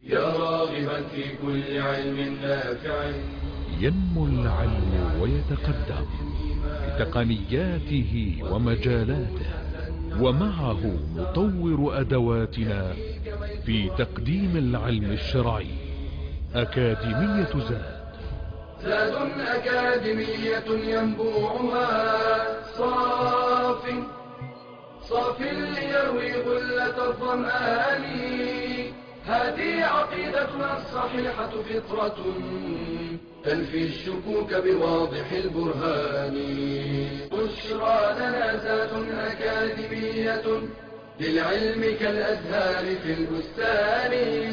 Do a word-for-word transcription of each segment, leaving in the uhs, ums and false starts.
يا راغبا في كل علم نافع. ينمو العلم ويتقدم بتقنياته ومجالاته، ومعه نطور أدواتنا في تقديم العلم الشرعي. أكاديمية زاد زاد أكاديمية ينبوعها صاف صاف ليروي غلة الظمآن. هذه عقيدتنا الصحيحة فطرة تنفي الشكوك بواضح البرهان. بشرى لنا زاد أكاديمية للعلم كالأزهار في البستان.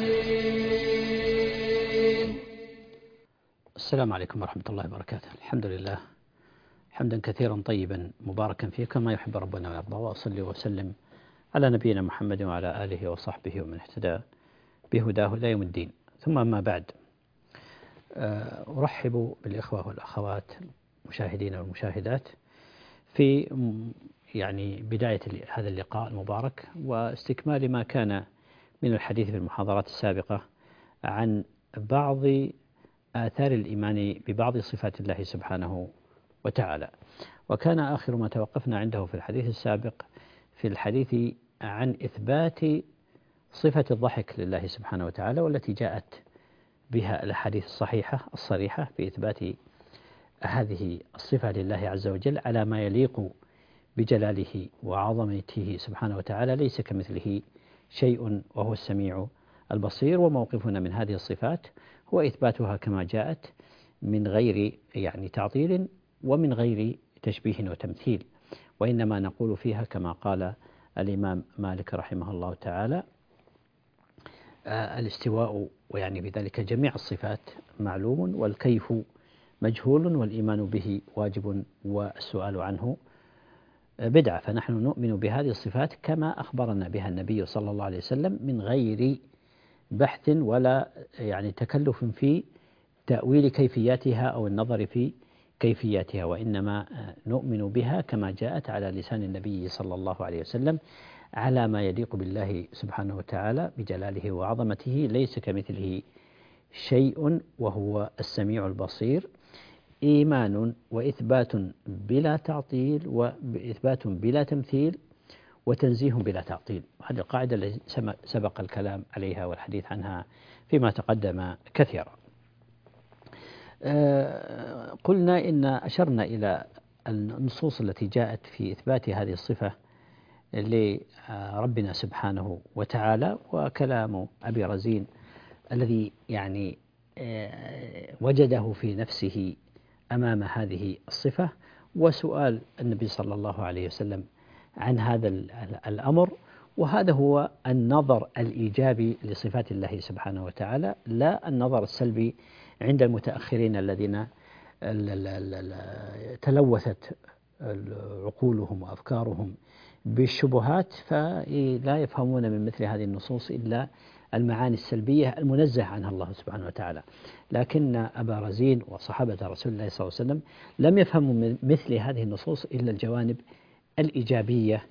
السلام عليكم ورحمة الله وبركاته. الحمد لله حمدا كثيرا طيبا مباركا فيه كما يحب ربنا ويرضى، وأصلي وسلم على نبينا محمد وعلى آله وصحبه ومن اهتدى بهداه إلى يوم الدين. ثم ما بعد، أرحب بالإخوة والأخوات المشاهدين والمشاهدات في يعني بداية هذا اللقاء المبارك، واستكمال ما كان من الحديث في المحاضرات السابقة عن بعض آثار الإيمان ببعض صفات الله سبحانه وتعالى. وكان آخر ما توقفنا عنده في الحديث السابق في الحديث عن إثبات صفة الضحك لله سبحانه وتعالى، والتي جاءت بها الأحاديث الصحيحة الصريحة في إثبات هذه الصفة لله عز وجل على ما يليق بجلاله وعظمته سبحانه وتعالى، ليس كمثله شيء وهو السميع البصير. وموقفنا من هذه الصفات هو إثباتها كما جاءت من غير يعني تعطيل ومن غير تشبيه وتمثيل، وإنما نقول فيها كما قال الإمام مالك رحمه الله تعالى: آه الاستواء، ويعني بذلك جميع الصفات، معلوم، والكيف مجهول، والإيمان به واجب، والسؤال عنه بدعة. فنحن نؤمن بهذه الصفات كما أخبرنا بها النبي صلى الله عليه وسلم من غير بحث ولا يعني تكلف في تأويل كيفياتها أو النظر في كيفياتها، وإنما نؤمن بها كما جاءت على لسان النبي صلى الله عليه وسلم على ما يليق بالله سبحانه وتعالى بجلاله وعظمته، ليس كمثله شيء وهو السميع البصير. إيمان وإثبات بلا تعطيل، وإثبات بلا تمثيل، وتنزيه بلا تعطيل. هذه القاعدة التي سبق الكلام عليها والحديث عنها فيما تقدم كثيرا. قلنا إن أشرنا إلى النصوص التي جاءت في إثبات هذه الصفة لربنا سبحانه وتعالى، وكلام أبي رزين الذي يعني وجده في نفسه أمام هذه الصفة، وسؤال النبي صلى الله عليه وسلم عن هذا الأمر. وهذا هو النظر الإيجابي لصفات الله سبحانه وتعالى، لا النظر السلبي عند المتأخرين الذين تلوثت عقولهم وأفكارهم بالشبهات، فلا يفهمون من مثل هذه النصوص إلا المعاني السلبية المنزه عنها الله سبحانه وتعالى. لكن أبا رزين وصحابة رسول الله صلى الله عليه وسلم لم يفهموا من مثل هذه النصوص إلا الجوانب الإيجابية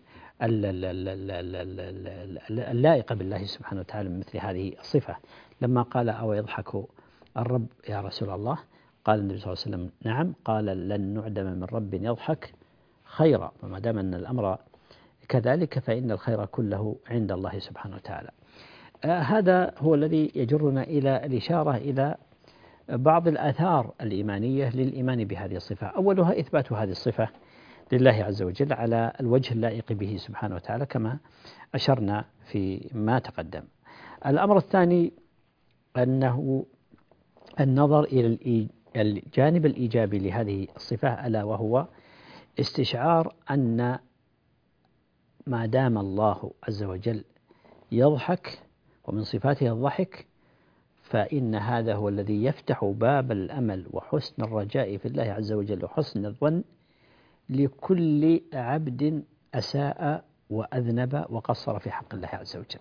اللائقة بالله سبحانه وتعالى من مثل هذه الصفة. لما قال: أو يضحك الرب يا رسول الله؟ قال النبي صلى الله عليه وسلم: نعم. قال: لن نعدم من رب يضحك خيرا. وما دام أن الأمر كذلك فإن الخير كله عند الله سبحانه وتعالى. آه هذا هو الذي يجرنا إلى الإشارة إلى بعض الآثار الإيمانية للإيمان بهذه الصفة. أولها إثبات هذه الصفة لله عز وجل على الوجه اللائق به سبحانه وتعالى كما أشرنا في ما تقدم. الأمر الثاني أنه النظر إلى الجانب الإيجابي لهذه الصفة، ألا وهو استشعار أن ما دام الله عز وجل يضحك ومن صفاته الضحك، فإن هذا هو الذي يفتح باب الأمل وحسن الرجاء في الله عز وجل وحسن الظن لكل عبد أساء وأذنب وقصر في حق الله عز وجل.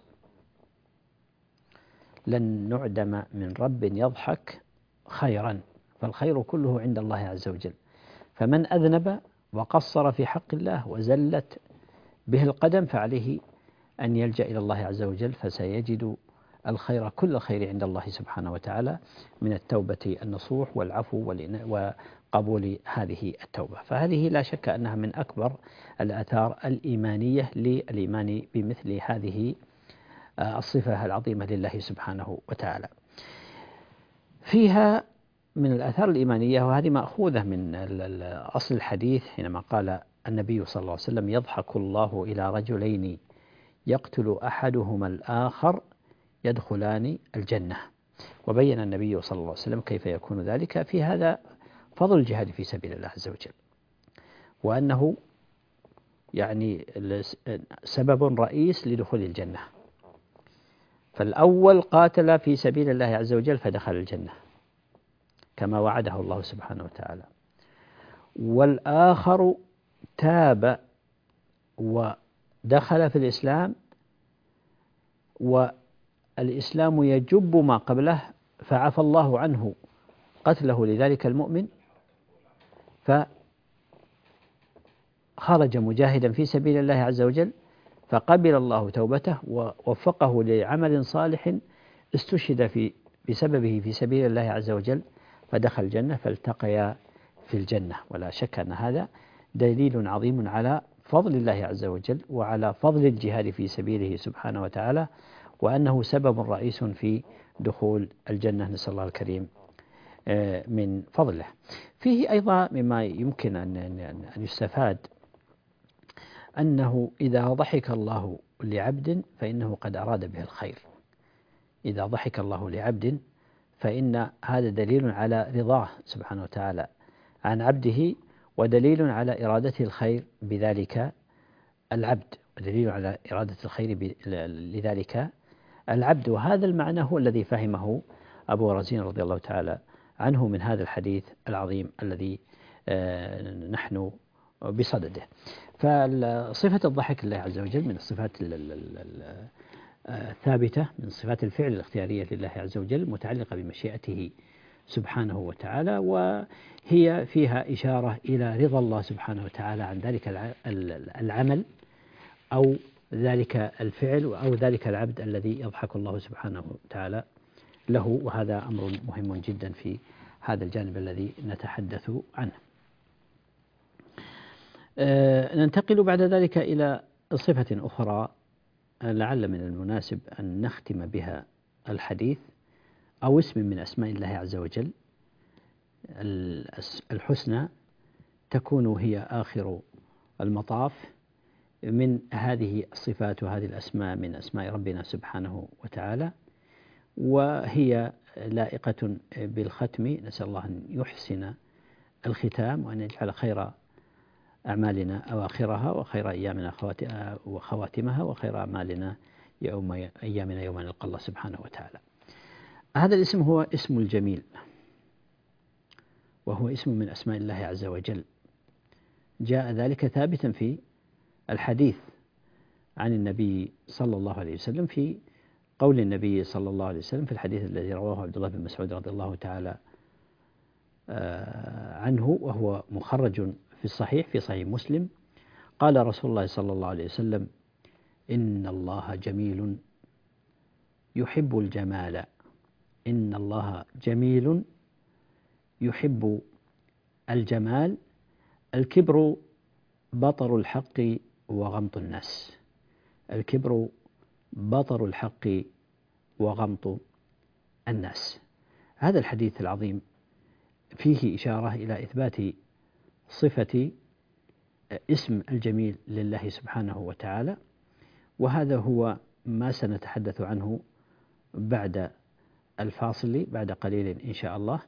لن نعدم من رب يضحك خيرا، فالخير كله عند الله عز وجل. فمن أذنب وقصر في حق الله وزلت به القدم فعليه أن يلجأ إلى الله عز وجل، فسيجد الخير كل الخير عند الله سبحانه وتعالى من التوبة النصوح والعفو وقبول هذه التوبة. فهذه لا شك أنها من أكبر الآثار الإيمانية للإيمان بمثل هذه الصفة العظيمة لله سبحانه وتعالى. فيها من الآثار الإيمانية، وهذه مأخوذة من أصل الحديث حينما قال النبي صلى الله عليه وسلم: يضحك الله إلى رجلين يقتل أحدهما الآخر يدخلان الجنة. وبين النبي صلى الله عليه وسلم كيف يكون ذلك. في هذا فضل الجهاد في سبيل الله عز وجل، وأنه يعني سبب رئيس لدخول الجنة. فالأول قاتل في سبيل الله عز وجل فدخل الجنة كما وعده الله سبحانه وتعالى، والآخر تاب ودخل في الإسلام والإسلام يجب ما قبله فعفى الله عنه قتله لذلك المؤمن، فخرج مجاهدا في سبيل الله عز وجل فقبل الله توبته ووفقه لعمل صالح استشهد في بسببه في سبيل الله عز وجل فدخل الجنة، فالتقيا في الجنة. ولا شك أن هذا دليل عظيم على فضل الله عز وجل وعلى فضل الجهاد في سبيله سبحانه وتعالى، وأنه سبب رئيس في دخول الجنة، نسأل الله الكريم من فضله. فيه أيضا مما يمكن أن يستفاد أنه إذا ضحك الله لعبد فإنه قد أراد به الخير. إذا ضحك الله لعبد فإن هذا دليل على رضاه سبحانه وتعالى عن عبده، ودليل على إرادته الخير بذلك العبد، ودليل على إرادة الخير لذلك العبد. وهذا المعنى هو الذي فهمه أبو رزين رضي الله تعالى عنه من هذا الحديث العظيم الذي نحن بصدده. فصفة الضحك لله عز وجل من الصفات الثابتة، من صفات الفعل الاختيارية لله عز وجل، متعلقة بمشيئته سبحانه وتعالى، وهي فيها إشارة إلى رضا الله سبحانه وتعالى عن ذلك العمل أو ذلك الفعل أو ذلك العبد الذي يضحك الله سبحانه وتعالى له. وهذا أمر مهم جدا في هذا الجانب الذي نتحدث عنه. أه ننتقل بعد ذلك إلى صفة أخرى لعل من المناسب أن نختم بها الحديث، أو اسم من أسماء الله عز وجل الحسنى تكون هي آخر المطاف من هذه الصفات وهذه الأسماء من أسماء ربنا سبحانه وتعالى، وهي لائقة بالختم. نسأل الله أن يحسن الختام وأن يجعل خير أعمالنا أواخرها وخير أيامنا وخواتمها وخير أعمالنا يوم أيامنا يوم نلقى الله سبحانه وتعالى. هذا الاسم هو اسم الجميل، وهو اسم من أسماء الله عز وجل. جاء ذلك ثابتا في الحديث عن النبي صلى الله عليه وسلم، في قول النبي صلى الله عليه وسلم في الحديث الذي رواه عبد الله بن مسعود رضي الله تعالى عنه، وهو مخرج في الصحيح في صحيح مسلم. قال رسول الله صلى الله عليه وسلم: إن الله جميل يحب الجمال، إن الله جميل يحب الجمال، الكبر بطر الحق وغمط الناس، الكبر بطر الحق وغمط الناس. هذا الحديث العظيم فيه إشارة إلى إثبات صفة اسم الجميل لله سبحانه وتعالى، وهذا هو ما سنتحدث عنه بعد الفاصل بعد قليل إن شاء الله.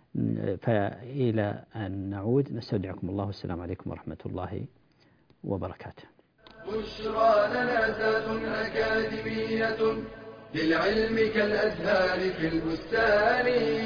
فإلى أن نعود نستودعكم الله، والسلام عليكم ورحمة الله وبركاته. بشرى لنا ذات أكاديمية للعلم كالأزهار في البستان.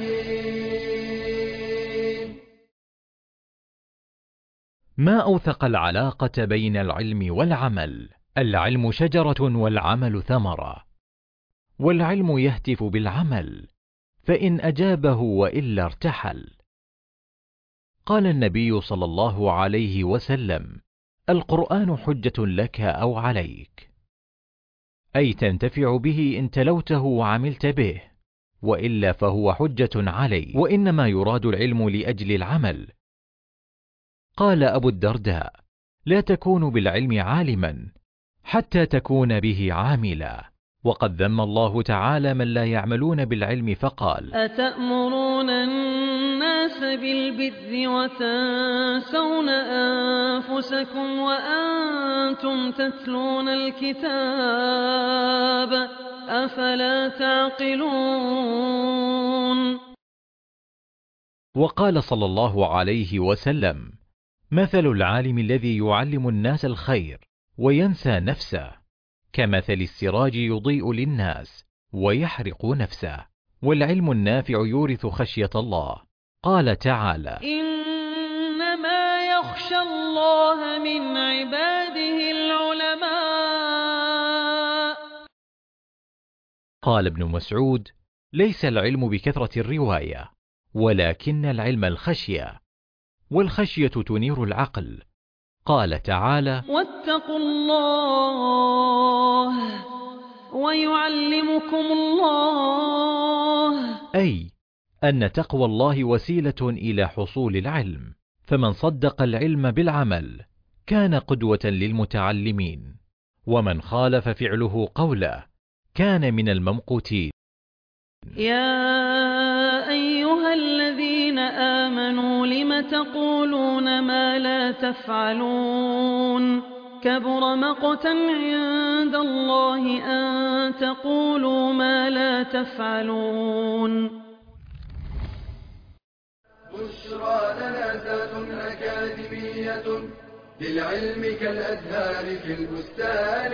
ما أوثق العلاقة بين العلم والعمل. العلم شجرة والعمل ثمرة، والعلم يهتف بالعمل، فإن أجابه وإلا ارتحل. قال النبي صلى الله عليه وسلم: القرآن حجة لك أو عليك. أي تنتفع به إن تلوته وعملت به، وإلا فهو حجة علي، وإنما يراد العلم لأجل العمل. قال أبو الدرداء: لا تكون بالعلم عالما حتى تكون به عاملا. وقد ذم الله تعالى من لا يعملون بالعلم فقال: أتأمرون الناس بالبر وتنسون أنفسكم وأنتم تتلون الكتاب أفلا تعقلون. وقال صلى الله عليه وسلم: مثل العالم الذي يعلم الناس الخير وينسى نفسه كمثل السراج يضيء للناس ويحرق نفسه. والعلم النافع يورث خشية الله. قال تعالى: إنما يخشى الله من عباده العلماء. قال ابن مسعود: ليس العلم بكثرة الرواية، ولكن العلم الخشية، والخشية تنير العقل. قال تعالى: واتقوا الله ويعلمكم الله. أي أن تقوى الله وسيلة إلى حصول العلم، فمن صدق العلم بالعمل كان قدوة للمتعلمين، ومن خالف فعله قوله كان من الممقوتين. يا أيها الذين آمنوا لم تقولون ما لا تفعلون كبر مقتا عند الله أن تقولوا ما لا تفعلون. بشرى لنا ذات أكاديمية للعلم كالأزهار في البستان.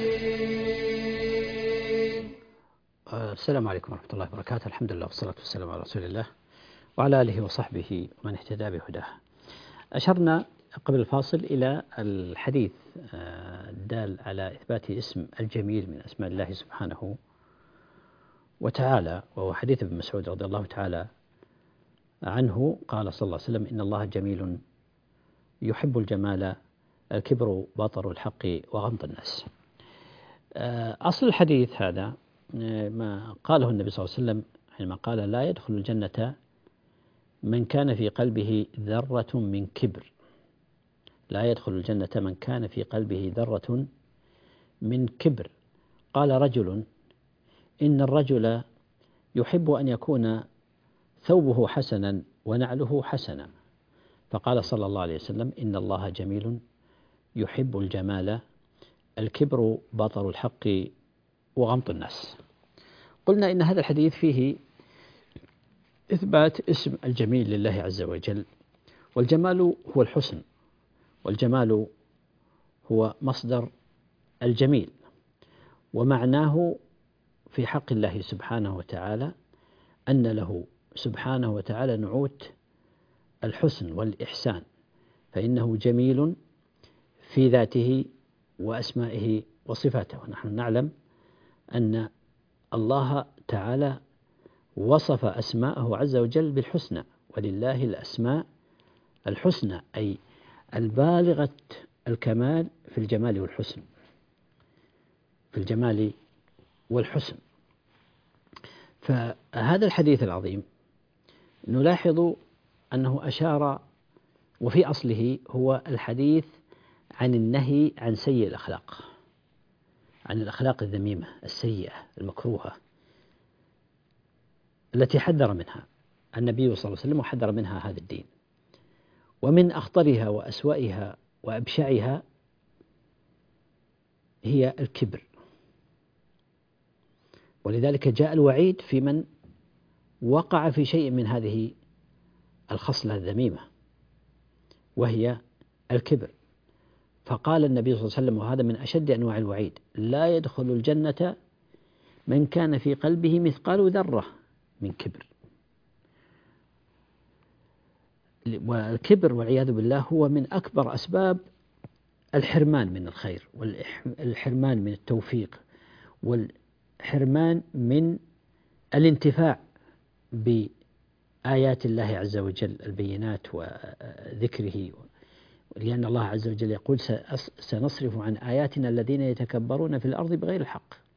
السلام عليكم ورحمة الله وبركاته. الحمد لله والصلاة والسلام على رسول الله وعلى آله وصحبه ومن اهتدى بهداه. أشرنا قبل الفاصل إلى الحديث الدال على إثبات اسم الجميل من أسماء الله سبحانه وتعالى، وهو حديث ابن مسعود رضي الله تعالى عنه. قال صلى الله عليه وسلم: إن الله جميل يحب الجمال، الكبر بطر الحق وغمط الناس. أصل الحديث هذا ما قاله النبي صلى الله عليه وسلم حينما قال: لا يدخل الجنة من كان في قلبه ذرة من كبر. لا يدخل الجنة من كان في قلبه ذرة من كبر. قال رجل: إن الرجل يحب أن يكون ثوبه حسنا ونعله حسنا. فقال صلى الله عليه وسلم: إن الله جميل يحب الجمال، الكبر بطر الحق وغمط الناس. قلنا إن هذا الحديث فيه إثبات اسم الجميل لله عز وجل، والجمال هو الحسن، والجمال هو مصدر الجميل، ومعناه في حق الله سبحانه وتعالى أن له سبحانه وتعالى نعوت الحسن والإحسان، فإنه جميل في ذاته وأسمائه وصفاته. ونحن نعلم أن الله تعالى وصف أسماءه عز وجل بالحسنى، ولله الأسماء الحسنى، أي البالغة الكمال في الجمال والحسن، في الجمال والحسن. فهذا الحديث العظيم نلاحظ أنه أشار، وفي أصله هو الحديث عن النهي عن سيء الأخلاق، عن الأخلاق الذميمة السيئة المكروهة التي حذر منها النبي صلى الله عليه وسلم، وحذر منها هذا الدين. ومن أخطرها وأسوأها وأبشعها هي الكبر، ولذلك جاء الوعيد في من وقع في شيء من هذه الخصلة الذميمة وهي الكبر. فقال النبي صلى الله عليه وسلم، وهذا من أشد أنواع الوعيد: لا يدخل الجنة من كان في قلبه مثقال ذرة من كبر. والكبر والعياذ بالله هو من أكبر أسباب الحرمان من الخير، والحرمان من التوفيق، والحرمان من الانتفاع بآيات الله عز وجل البينات وذكره، لأن الله عز وجل يقول: سنصرف عن آياتنا الذين يتكبرون في الأرض بغير الحق.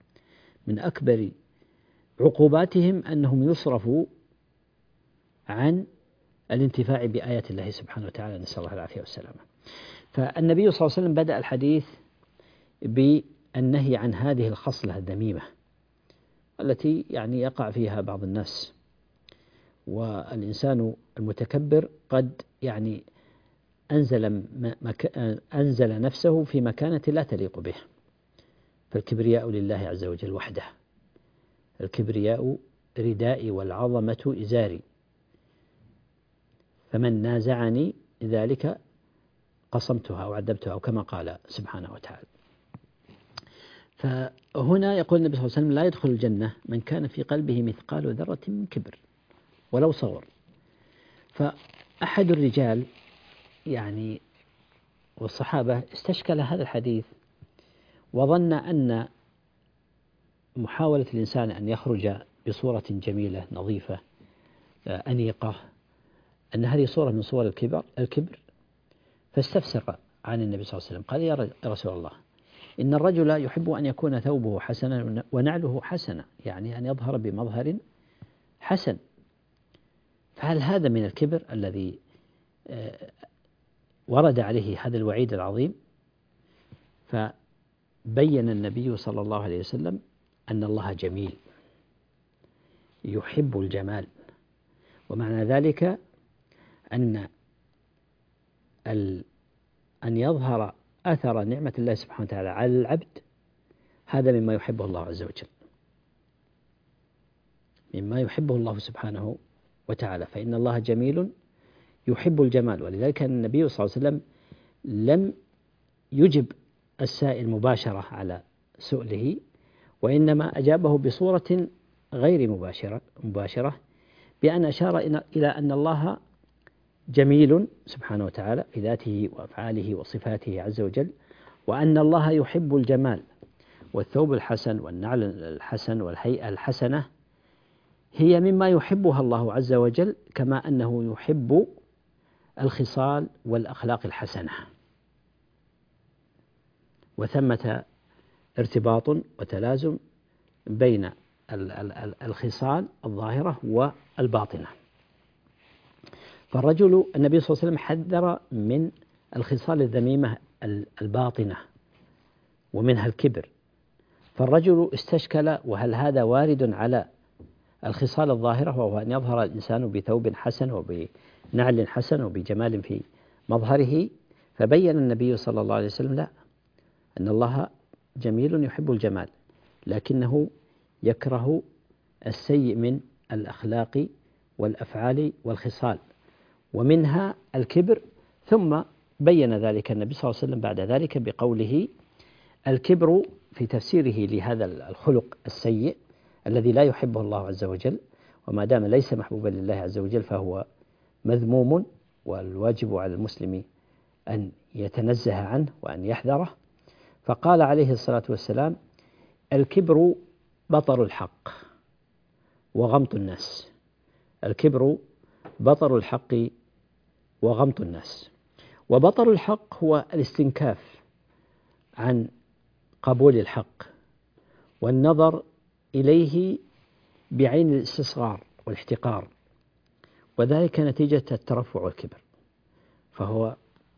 من أكبر عقوباتهم أنهم يصرفوا عن الانتفاع بآيات الله سبحانه وتعالى، نسأل الله العافية والسلامة. فالنبي صلى الله عليه وسلم بدأ الحديث بالنهي عن هذه الخصلة الذميمة التي يعني يقع فيها بعض الناس، والإنسان المتكبر قد يعني أنزل, أنزل نفسه في مكانة لا تليق به. فالكبرياء لله عز وجل وحده، الكبرياء ردائي والعظمة إزاري، فمن نازعني ذلك قصمتها أو عذبتها، أو كما قال سبحانه وتعالى. فهنا يقول النبي صلى الله عليه وسلم لا يدخل الجنة من كان في قلبه مثقال ذرة من كبر ولو صغر. فأحد الرجال يعني والصحابة استشكل هذا الحديث وظن أن محاولة الإنسان أن يخرج بصورة جميلة نظيفة أنيقة أن هذه صورة من صور الكبر الكبر فاستفسر عن النبي صلى الله عليه وسلم قال يا رسول الله إن الرجل يحب أن يكون ثوبه حسنا ونعله حسنا، يعني أن يظهر بمظهر حسن، فهل هذا من الكبر الذي ورد عليه هذا الوعيد العظيم؟ فبين النبي صلى الله عليه وسلم أن الله جميل يحب الجمال، ومعنى ذلك أن أن يظهر أثر نعمة الله سبحانه وتعالى على العبد هذا مما يحبه الله عز وجل، مما يحبه الله سبحانه وتعالى، فإن الله جميل يحب الجمال. ولذلك النبي صلى الله عليه وسلم لم يجب السائل مباشرة على سؤله، وإنما أجابه بصورة غير مباشرة مباشرة بأن أشار إلى أن الله جميل سبحانه وتعالى في ذاته وأفعاله وصفاته عز وجل، وأن الله يحب الجمال، والثوب الحسن والنعل الحسن والهيئة الحسنة هي مما يحبها الله عز وجل، كما أنه يحب الخصال والأخلاق الحسنة، وثمة ارتباط وتلازم بين الخصال الظاهرة والباطنة. فالرجل النبي صلى الله عليه وسلم حذر من الخصال الذميمة الباطنة ومنها الكبر، فالرجل استشكل وهل هذا وارد على الخصال الظاهرة، وهو أن يظهر الإنسان بثوب حسن وبنعل حسن وبجمال في مظهره؟ فبين النبي صلى الله عليه وسلم لا، أن الله جميل يحب الجمال، لكنه يكره السيء من الأخلاق والأفعال والخصال، ومنها الكبر. ثم بين ذلك النبي صلى الله عليه وسلم بعد ذلك بقوله الكبر في تفسيره لهذا الخلق السيء الذي لا يحبه الله عز وجل، وما دام ليس محبوبا لله عز وجل فهو مذموم، والواجب على المسلم أن يتنزه عنه وأن يحذره. فقال عليه الصلاة والسلام الكبر بطر الحق وغمط الناس، الكبر بطر الحق وغمط الناس. وبطر الحق هو الاستنكاف عن قبول الحق والنظر إليه بعين الاستصغار والاحتقار، وذلك نتيجة الترفع والكبر، فهو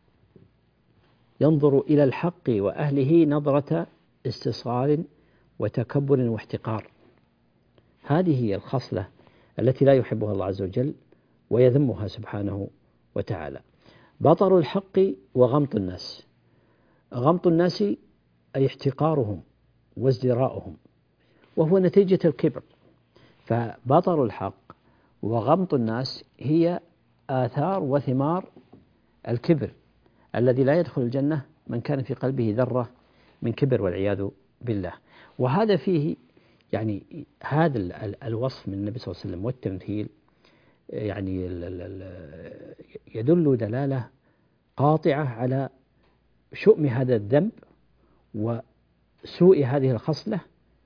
ينظر إلى الحق وأهله نظرة استصغار وتكبر واحتقار. هذه هي الخصلة التي لا يحبها الله عز وجل ويذمها سبحانه وتعالى. بطر الحق وغمط الناس، غمط الناس أي احتقارهم وازدراؤهم، وهو نتيجة الكبر. فبطر الحق وغمط الناس هي آثار وثمار الكبر الذي لا يدخل الجنة من كان في قلبه ذرة من كبر والعياذ بالله. وهذا فيه يعني هذا الوصف من النبي صلى الله عليه وسلم والتمثيل يعني يدل دلالة قاطعة على شؤم هذا الذنب وسوء هذه الخصلة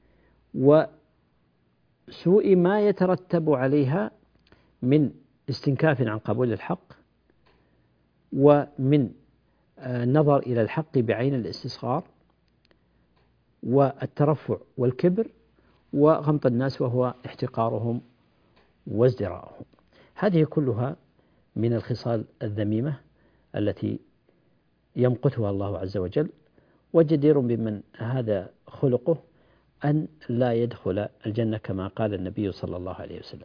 وسوء ما يترتب عليها من استنكاف عن قبول الحق، ومن النظر إلى الحق بعين الاستصغار والترفع والكبر، وغمط الناس وهو احتقارهم وازدراءهم. هذه كلها من الخصال الذميمة التي يمقتها الله عز وجل، وجدير بمن هذا خلقه أن لا يدخل الجنة كما قال النبي صلى الله عليه وسلم.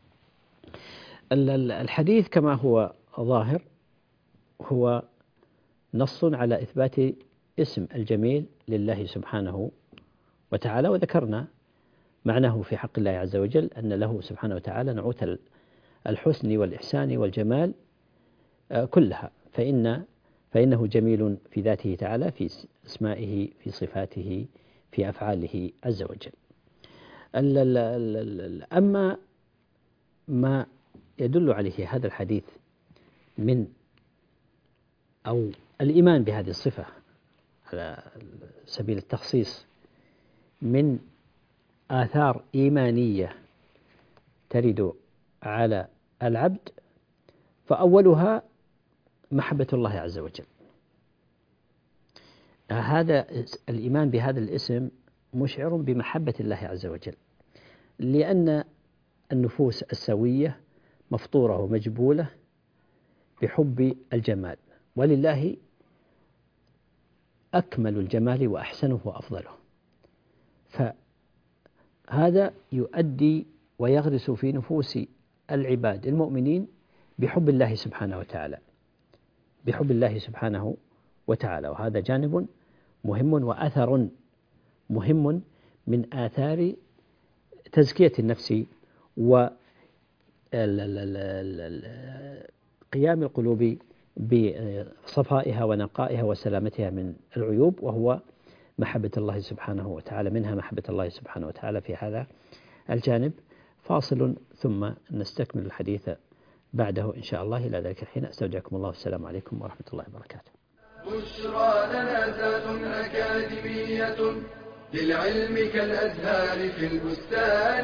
الحديث كما هو ظاهر هو نص على إثبات اسم الجميل لله سبحانه وتعالى، وذكرنا معناه في حق الله عز وجل أن له سبحانه وتعالى نعوت الحسن والإحسان والجمال كلها، فإن فإنه جميل في ذاته تعالى، في اسمائه، في صفاته، في أفعاله عز وجل. أما ما يدل عليه هذا الحديث من أو الإيمان بهذه الصفة على سبيل التخصيص من آثار إيمانية ترد على العبد، فأولها محبة الله عز وجل. هذا الإيمان بهذا الاسم مشعر بمحبة الله عز وجل، لأن النفوس السوية مفطورة ومجبولة بحب الجمال، ولله أكمل الجمال وأحسنه وأفضله، فهذا يؤدي ويغرس في نفوس العباد المؤمنين بحب الله سبحانه وتعالى بحب الله سبحانه وتعالى وهذا جانب مهم وأثر مهم من آثار تزكية النفس وقيام القلوب بصفائها ونقائها وسلامتها من العيوب، وهو محبة الله سبحانه وتعالى، منها محبة الله سبحانه وتعالى في هذا الجانب. فاصل ثم نستكمل الحديث بعده إن شاء الله. إلى ذلك الحين أستودعكم الله، والسلام عليكم ورحمة الله وبركاته. بشرى لنا ذات أكاديمية للعلم كالأزهار في البستان.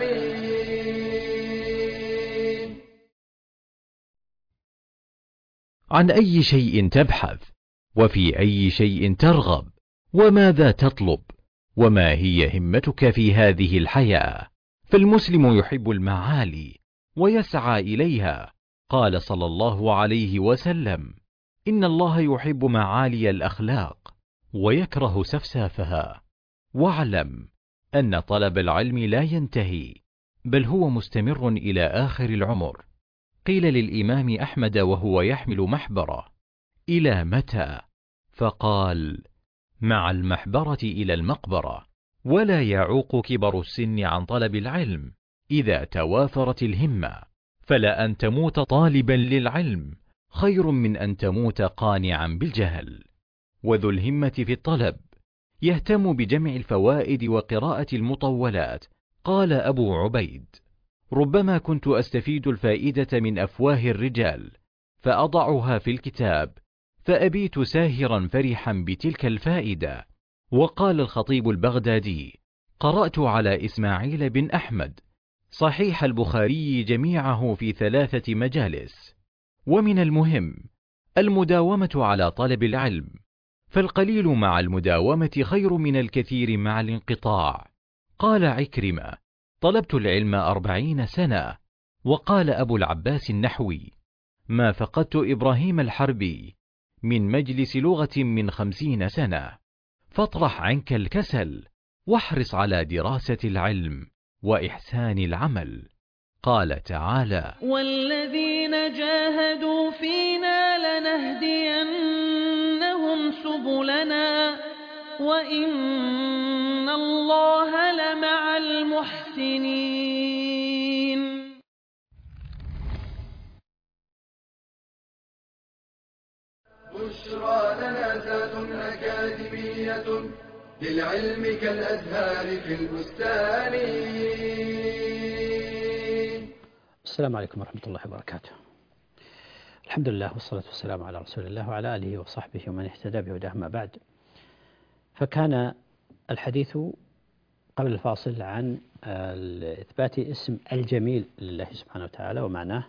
عن أي شيء تبحث، وفي أي شيء ترغب، وماذا تطلب، وما هي همتك في هذه الحياة؟ فالمسلم يحب المعالي ويسعى إليها. قال صلى الله عليه وسلم: إن الله يحب معالي الأخلاق ويكره سفسافها. واعلم أن طلب العلم لا ينتهي، بل هو مستمر إلى آخر العمر. قيل للإمام أحمد وهو يحمل محبرة: إلى متى؟ فقال: مع المحبرة إلى المقبرة. ولا يعوق كبر السن عن طلب العلم إذا توافرت الهمة، فلا أن تموت طالبا للعلم خير من أن تموت قانعا بالجهل. وذو الهمة في الطلب يهتم بجمع الفوائد وقراءة المطولات. قال أبو عبيد: ربما كنت أستفيد الفائدة من أفواه الرجال فأضعها في الكتاب، فأبيت ساهرا فرحا بتلك الفائدة. وقال الخطيب البغدادي: قرأت على إسماعيل بن أحمد صحيح البخاري جميعه في ثلاثة مجالس. ومن المهم المداومة على طلب العلم، فالقليل مع المداومة خير من الكثير مع الانقطاع. قال عكرمة: طلبت العلم أربعين سنة. وقال أبو العباس النحوي: ما فقدت إبراهيم الحربي من مجلس لغة من خمسين سنة. فاطرح عنك الكسل، واحرص على دراسة العلم وإحسان العمل. قال تعالى: والذين جاهدوا فينا لنهدينهم سبلنا وإن الله لمع المحسنين. بشرى لنا ذات أكاديمية للعلم كالأزهار في البستان. السلام عليكم ورحمة الله وبركاته. الحمد لله والصلاة والسلام على رسول الله وعلى آله وصحبه ومن اهتدى بهداه. ما بعد، فكان الحديث قبل الفاصل عن إثبات اسم الجميل لله سبحانه وتعالى ومعناه،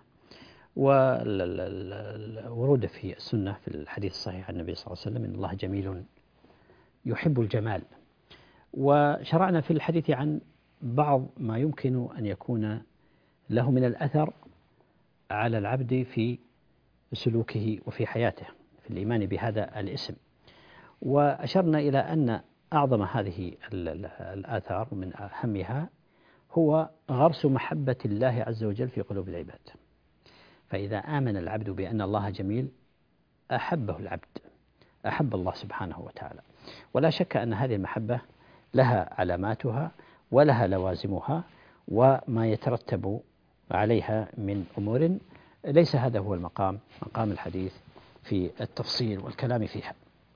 وورود في السنة في الحديث الصحيح عن النبي صلى الله عليه وسلم: إن الله جميل يحب الجمال. وشرعنا في الحديث عن بعض ما يمكن أن يكون له من الأثر على العبد في سلوكه وفي حياته في الإيمان بهذا الاسم. وأشرنا إلى أن أعظم هذه الآثار من أهمها هو غرس محبة الله عز وجل في قلوب العباد. فإذا آمن العبد بأن الله جميل أحبه العبد، أحب الله سبحانه وتعالى. ولا شك أن هذه المحبة لها علاماتها ولها لوازمها وما يترتب عليها من أمور، ليس هذا هو المقام، مقام الحديث في التفصيل والكلام فيها.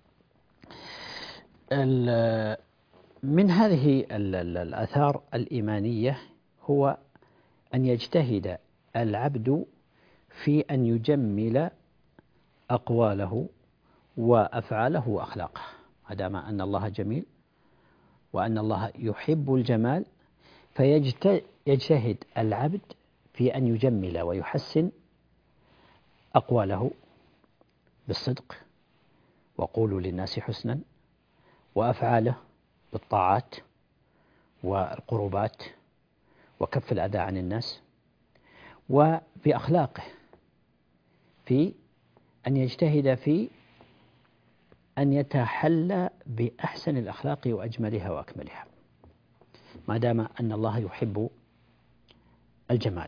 من هذه الآثار الإيمانية هو أن يجتهد العبد في أن يجمل أقواله وأفعاله وأخلاقه، ما دام أن الله جميل وأن الله يحب الجمال، فيجتهد العبد في أن يجمل ويحسن أقواله بالصدق، وقولوا للناس حسنا، وأفعاله بالطاعات والقربات وكف الأذى عن الناس، وبأخلاقه في أن يجتهد في أن يتحلى بأحسن الأخلاق وأجملها وأكملها، ما دام أن الله يحب الجمال.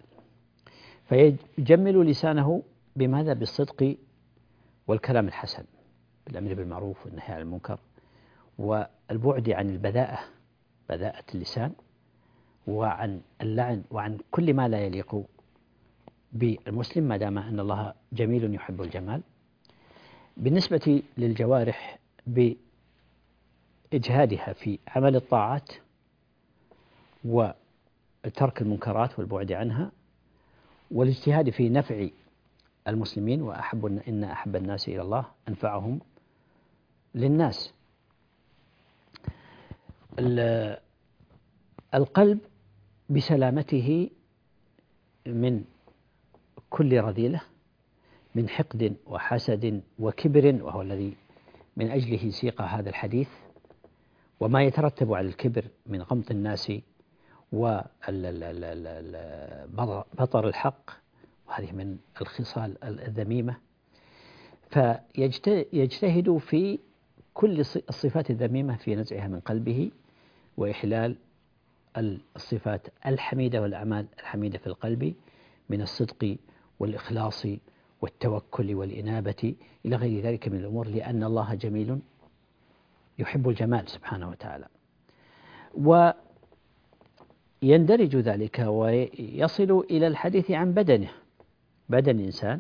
فيجمل لسانه بماذا؟ بالصدق والكلام الحسن، بالأمر بالمعروف والنهي عن المنكر، والبعد عن البذاءة، بذاءة اللسان، وعن اللعن، وعن كل ما لا يليق بالمسلم، ما دام أن الله جميل يحب الجمال. بالنسبة للجوارح بإجهادها في عمل الطاعات وترك المنكرات والبعد عنها، والاجتهاد في نفع المسلمين، وأحب إن أحب الناس إلى الله أنفعهم للناس. القلب بسلامته من كل رذيلة، من حقد وحسد وكبر، وهو الذي من أجله سيق هذا الحديث، وما يترتب على الكبر من غمط الناس وبطر الحق، وهذه من الخصال الذميمة. فيجتهد في كل الصفات الذميمة في نزعها من قلبه، وإحلال الصفات الحميدة والأعمال الحميدة في القلب من الصدق والإخلاص والتوكل والإنابة إلى غير ذلك من الأمور، لأن الله جميل يحب الجمال سبحانه وتعالى. ويندرج ذلك ويصل إلى الحديث عن بدنه، بدن الإنسان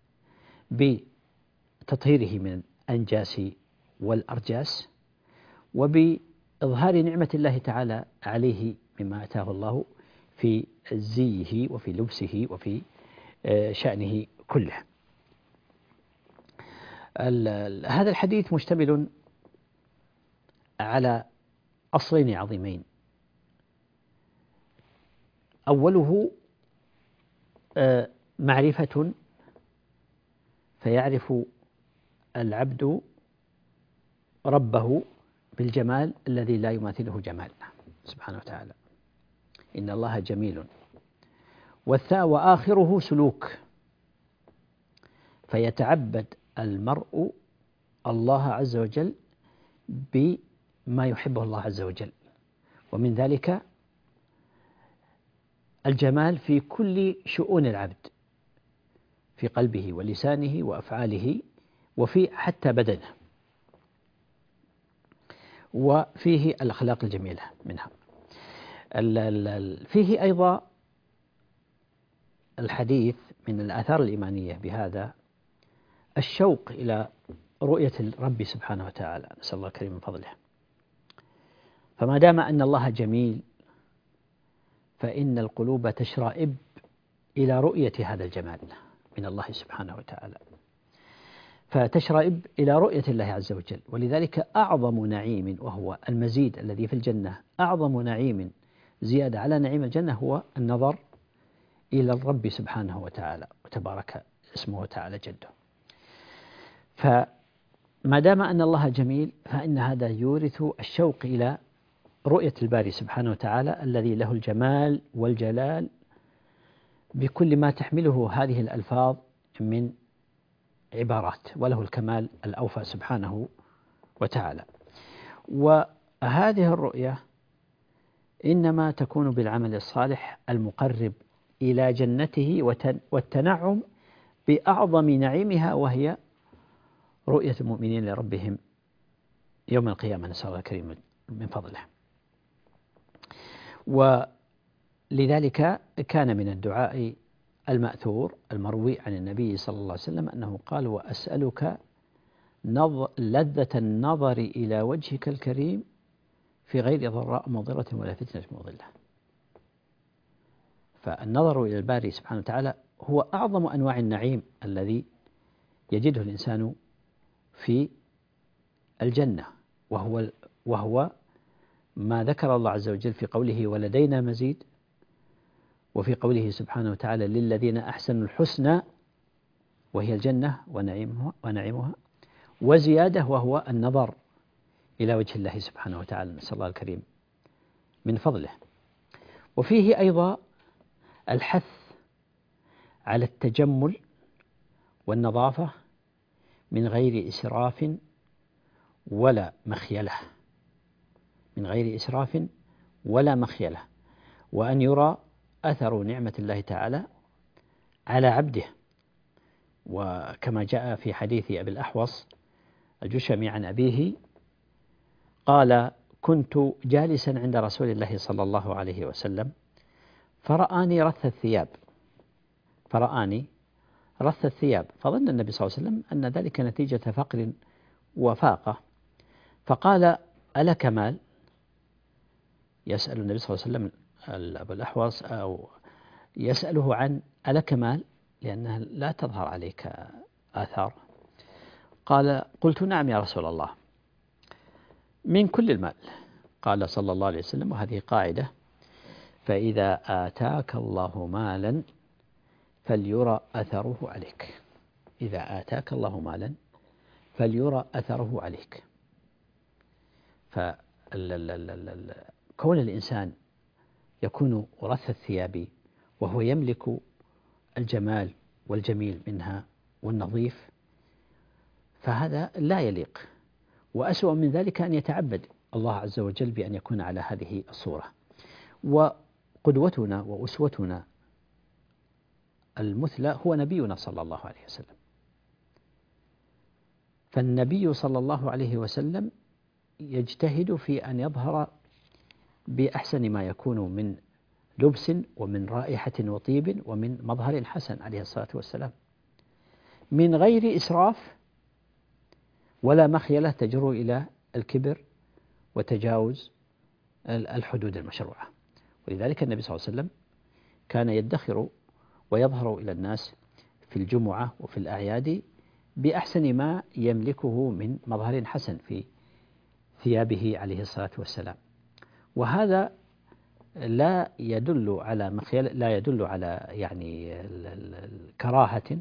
بتطهيره من الأنجاس والأرجاس، وبإظهار نعمة الله تعالى عليه مما أتاه الله في زيه وفي لبسه وفي شأنه كله. هذا الحديث مشتمل على أصلين عظيمين. أوله معرفة، فيعرف العبد ربه بالجمال الذي لا يماثله جمال سبحانه وتعالى، إن الله جميل. وآخره سلوك، فيتعبد المرء الله عز وجل بما يحبه الله عز وجل، ومن ذلك الجمال في كل شؤون العبد، في قلبه ولسانه وأفعاله، وفي حتى بدنه، وفيه الأخلاق الجميلة منها. فيه أيضا الحديث من الآثار الإيمانية بهذا الشوق إلى رؤية الرب سبحانه وتعالى، نسأل الله الكريم من فضله. فما دام أن الله جميل، فإن القلوب تشرئب إلى رؤية هذا الجمال من الله سبحانه وتعالى، فتشرئب إلى رؤية الله عز وجل. ولذلك أعظم نعيم وهو المزيد الذي في الجنة، أعظم نعيم زيادة على نعيم الجنة هو النظر إلى الرب سبحانه وتعالى وتبارك اسمه وتعالى جده. فما دام أن الله جميل، فإن هذا يورث الشوق إلى رؤية الباري سبحانه وتعالى الذي له الجمال والجلال بكل ما تحمله هذه الألفاظ من عبارات، وله الكمال الأوفى سبحانه وتعالى. وهذه الرؤية إنما تكون بالعمل الصالح المقرب إلى جنته والتنعم بأعظم نعيمها، وهي رؤية المؤمنين لربهم يوم القيامة، نسأل الله الكريم من فضله. ولذلك كان من الدعاء المأثور المروي عن النبي صلى الله عليه وسلم أنه قال: وأسألك لذة النظر إلى وجهك الكريم في غير ضراء مضرة ولا فتنة مضلة. فالنظر إلى الباري سبحانه وتعالى هو أعظم أنواع النعيم الذي يجده الإنسان في الجنة، وهو وهو ما ذكر الله عز وجل في قوله: ولدينا مزيد، وفي قوله سبحانه وتعالى: للذين أحسنوا الحسنى، وهي الجنة ونعيمها, ونعيمها وزيادة، وهو النظر إلى وجه الله سبحانه وتعالى، نسأل الله الكريم من فضله. وفيه أيضا الحث على التجمل والنظافة من غير إسراف ولا مخيلة، من غير إسراف ولا مخيلة، وأن يرى أثر نعمة الله تعالى على عبده. وكما جاء في حديث أبي الأحوص الجشمي عن أبيه قال: كنت جالسا عند رسول الله صلى الله عليه وسلم فرآني رث الثياب فرآني رث الثياب فظن النبي صلى الله عليه وسلم أن ذلك نتيجة فقر وفاقة، فقال: ألك مال؟ يسأل النبي صلى الله عليه وسلم أبو الأحوص أو يسأله عن ألك مال، لأنها لا تظهر عليك آثار. قال: قلت: نعم يا رسول الله. من كل المال. قال صلى الله عليه وسلم، وهذه قاعدة: فإذا آتاك الله مالا فليرى أثره عليك. إذا آتاك الله مالا فليرى أثره عليك. فكون الإنسان يكون رث الثياب وهو يملك الجمال والجميل منها والنظيف، فهذا لا يليق. وأسوأ من ذلك أن يتعبد الله عز وجل بأن يكون على هذه الصورة. وقدوتنا وأسوتنا المثلى هو نبينا صلى الله عليه وسلم. فالنبي صلى الله عليه وسلم يجتهد في أن يظهر بأحسن ما يكون من لبس ومن رائحة وطيب ومن مظهر حسن عليه الصلاة والسلام، من غير إسراف ولا مخيلة تجر إلى الكبر وتجاوز الحدود المشروعة. ولذلك النبي صلى الله عليه وسلم كان يدخر ويظهر إلى الناس في الجمعة وفي الأعياد بأحسن ما يملكه من مظهر حسن في ثيابه عليه الصلاة والسلام. وهذا لا يدل على مخيل لا يدل على يعني كراهة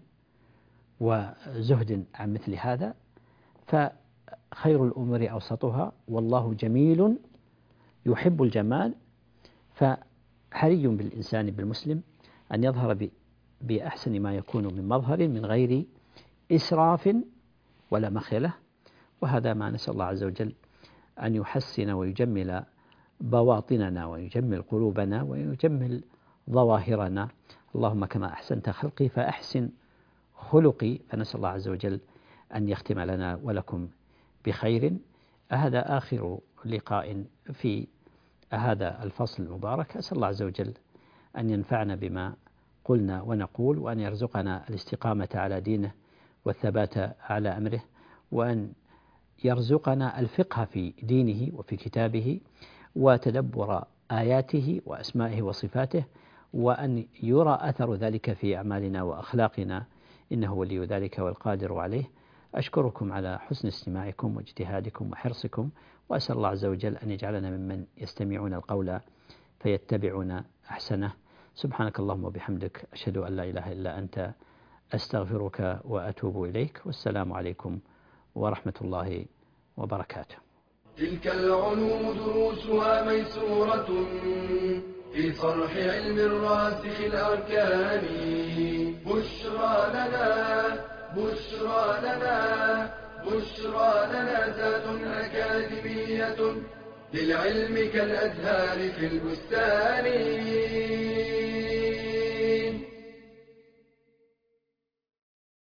وزهد عن مثل هذا، فخير الأمور أوسطها، والله جميل يحب الجمال. فحري بالإنسان بالمسلم أن يظهر بأحسن ما يكون من مظهر من غير إسراف ولا مخيلة. وهذا ما نسأل الله عز وجل أن يحسن ويجمل بواطننا ويجمل قلوبنا ويجمل ظواهرنا. اللهم كما أحسنت خلقي فأحسن خلقي. فنسأل الله عز وجل أن يختم لنا ولكم بخير. هذا آخر لقاء في هذا الفصل المبارك. أسأل الله عز وجل أن ينفعنا بما قلنا ونقول، وأن يرزقنا الاستقامة على دينه والثبات على أمره، وأن يرزقنا الفقه في دينه وفي كتابه وتدبر آياته وأسمائه وصفاته، وأن يرى أثر ذلك في أعمالنا وأخلاقنا، إنه ولي ذلك والقادر عليه. أشكركم على حسن استماعكم واجتهادكم وحرصكم، وأسأل الله عز وجل أن يجعلنا ممن يستمعون القول فيتبعون أحسنه. سبحانك اللهم وبحمدك، أشهد أن لا إله إلا أنت، أستغفرك وأتوب إليك. والسلام عليكم ورحمة الله وبركاته. تلك العلوم دروسها ميسورة في صرح علم الراسخ الأركان. بشرى لنا بشرى لنا بشرى لنا ذات أكاديمية للعلم كالأزهار في البستان.